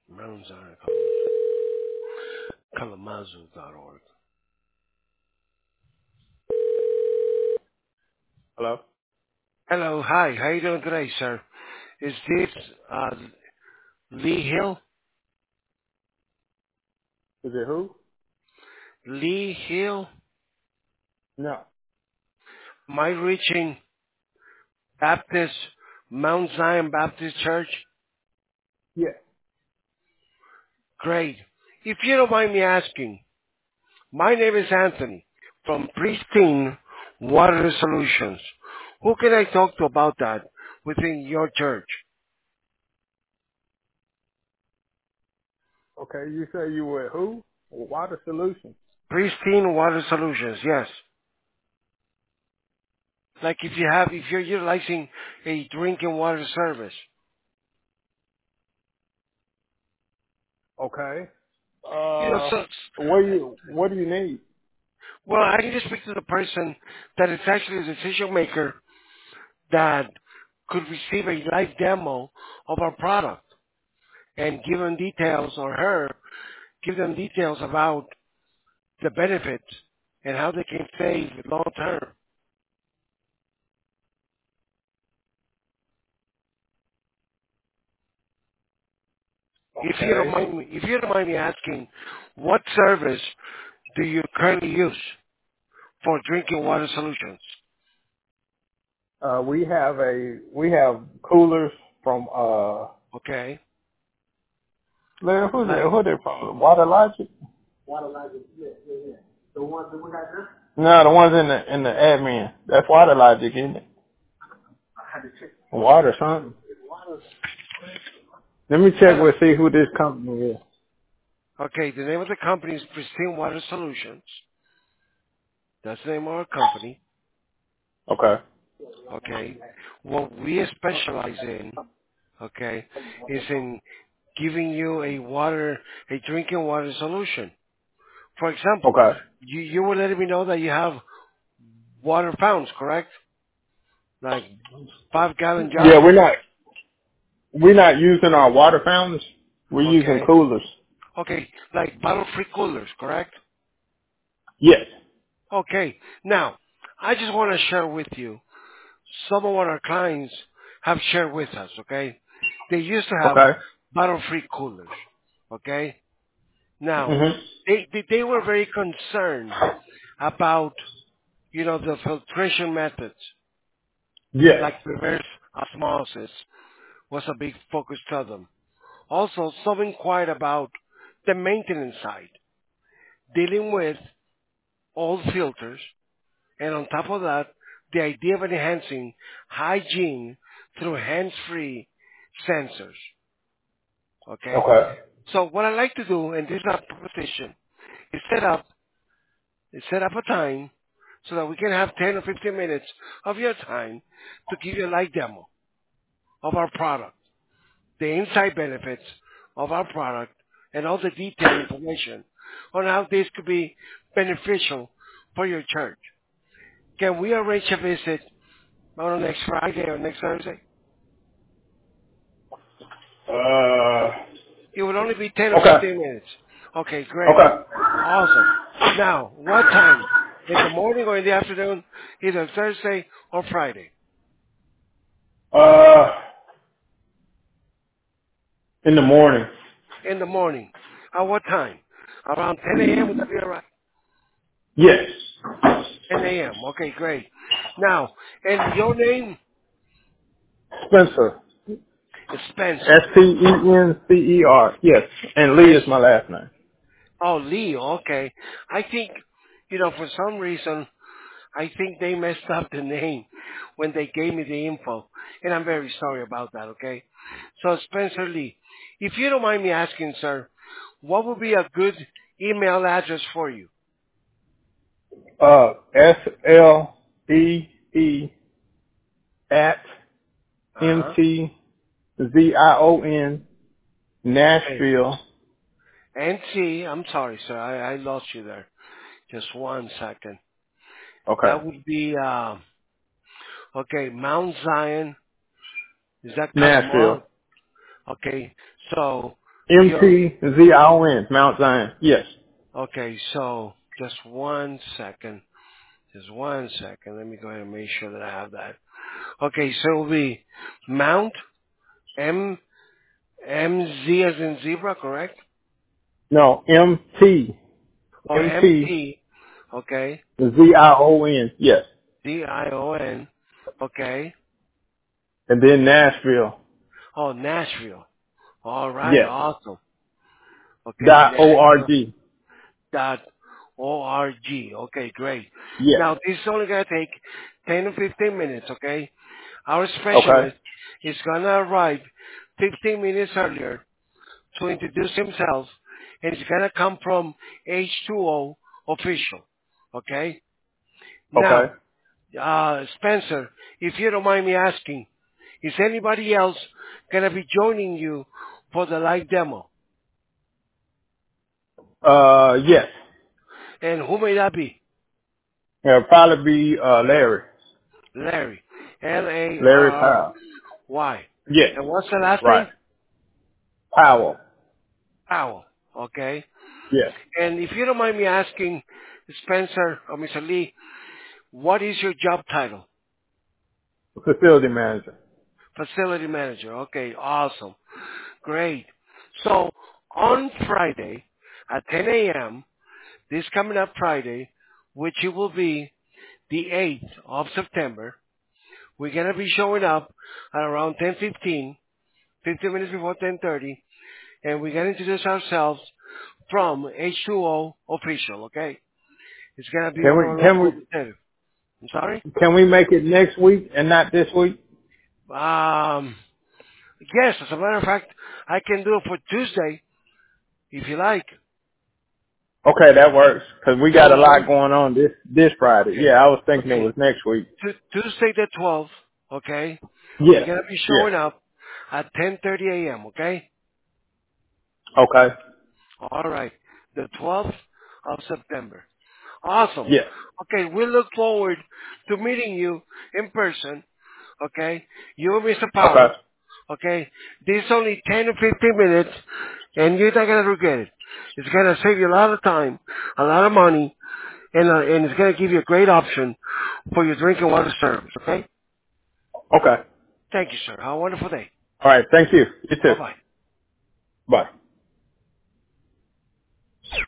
Mount Zion Kalamazoo.org. Hello? Hello, hi. How you doing today, sir? Is this Lee Hill? Is it who? Lee Hill? No. Am I reaching Baptist Mount Zion Baptist Church? Yeah. Great. If you don't mind me asking, my name is Anthony from Pristine Water Solutions. Who can I talk to about that within your church? Okay, you say you were who? Water Solutions. Pristine Water Solutions, yes. Like if you're utilizing a drinking water service. Okay. You know, so, What do you need? well, I need to speak to the person that is actually the decision maker that could receive a live demo of our product and give them details, or her, give them details about the benefits and how they can save long term. Okay. If you don't mind me asking, what service do you currently use for drinking water solutions? We have coolers from Okay, man, like who they from? Water Logic? No, the ones in the admin. That's Water Logic, isn't it? Water something. Let me check well, with see who this company is. okay. The name of the company is Pristine Water Solutions. That's the name of our company. Okay. Okay, what we specialize in, okay, is in giving you a drinking water solution. For example, Okay. you were letting me know that you have water fountains, correct? Like 5 gallon Yeah, jars. we're not using our water fountains. We're using Okay. coolers. Okay. Like bottle free coolers, correct? Yes. Okay. Now, I just want to share with you some of what our clients have shared with us, okay? They used to have Okay. bottle free coolers, okay? Now, Mhm. they were very concerned about, the filtration methods, Yes. like reverse osmosis was a big focus to them. Also, some inquired about the maintenance side, dealing with old filters, and on top of that, the idea of enhancing hygiene through hands-free sensors. Okay? Okay. So what I like to do, and this is our proposition, is set up a time so that we can have 10 or 15 minutes of your time to give you a live demo of our product, the inside benefits of our product, and all the detailed information on how this could be beneficial for your church. Can we arrange a visit on next Friday or next Thursday? Uh. It would only be 10 or Okay. 15 minutes. Okay, great. Okay. Awesome. Now, what time? In the morning or in the afternoon? Either Thursday or Friday. Uh. In the morning. In the morning. At what time? Around 10 a.m. would that be all right? Yes. 10 a.m. Okay, great. Now, and your name Spencer. is Spencer. Spencer. Yes. And Lee S. is my last name. Oh, Lee. Okay. I think, for some reason, I think they messed up the name when they gave me the info, and I'm very sorry about that, okay? So, Spencer Lee, if you don't mind me asking, sir, what would be a good email address for you? SLEE at Uh-huh. MTZION Okay. Nashville. NC, I'm sorry, sir, I lost you there. Just 1 second. Okay. That would be, okay, Mount Zion. Is that Nashville. Kalamazoo? Okay, so Your MTZION, Mount Zion. Yes. okay. So just one second. Just one second. Let me go ahead and make sure that I have that. Okay, so it'll be Mount M MZ as in zebra, correct? No, Or MTZION. MT. Okay. Yes. DION. Okay. And then Nashville. Oh, Nashville. All right. Yes. Awesome. Okay, Nashville. .org. Dot org. Okay, great. Yes. Now this is only gonna take 10 to 15 minutes. Okay. Our Okay. specialist is gonna arrive 15 minutes earlier to introduce himself, and it's gonna come from H2O official. Okay. Okay. Now, Spencer, if you don't mind me asking, is anybody else gonna be joining you for the live demo? Yes. And who may that be? It'll probably be, Larry. Larry. Larry Larry. Powell. Yes. And what's the last Right. name? Powell. Powell. Okay. Yes. And if you don't mind me asking, Spencer or Mr. Lee, what is your job title? Facility manager. Facility manager. Okay, awesome. Great. So on Friday at 10 a.m., this coming up Friday, which it will be the 8th of September, we're going to be showing up at around 10:15, 15 minutes before 10:30, and we're going to introduce ourselves from H2O official, okay? It's going to be Can one we, of our can local we, representatives. I'm sorry? can we make it next week and not this week? Um, yes, as a matter of fact, I can do it for Tuesday, if you like. Okay, that works. 'Cause we got That a will lot work? going on this Friday. Okay. Yeah, I was thinking it Okay. was next week. Tuesday the 12th, okay? We're Yes. going to be Yes. showing up at 10:30 a.m., okay? Okay. All right. The 12th of September. Awesome. Yes. Okay, we look forward to meeting you in person, okay? You and Mr. Okay. Powell, okay? This is only 10 to 15 minutes, and you're not going to regret it. It's going to save you a lot of time, a lot of money, and it's going to give you a great option for your drinking water service, okay? Okay. Thank you, sir. Have a wonderful day. All right. Thank you. You too. Bye-bye. Bye.